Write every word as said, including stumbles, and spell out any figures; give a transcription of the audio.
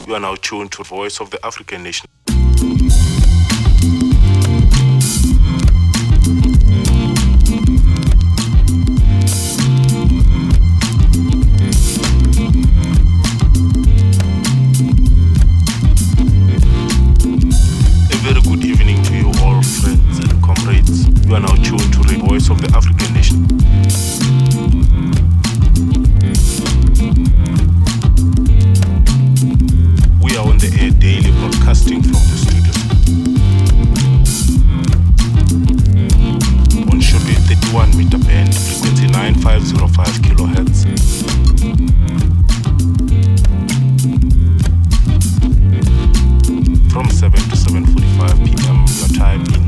You are now tuned to the Voice of the African Nation. A very good evening to you all, friends and comrades. You are now tuned to the Voice of the African Nation. We are on the air daily, broadcasting from the studio on shortwave thirty-one meter band, frequency nine five zero five kilohertz. From seven to seven forty-five p.m. your time